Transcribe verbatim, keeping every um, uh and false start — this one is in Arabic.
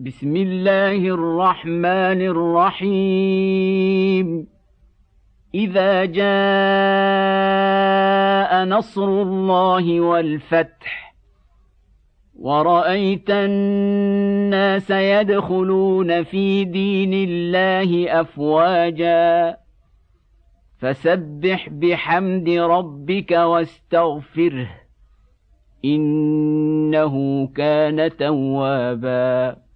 بسم الله الرحمن الرحيم إذا جاء نصر الله والفتح ورأيت الناس يدخلون في دين الله أفواجا فسبح بحمد ربك واستغفره إنه كان توابا.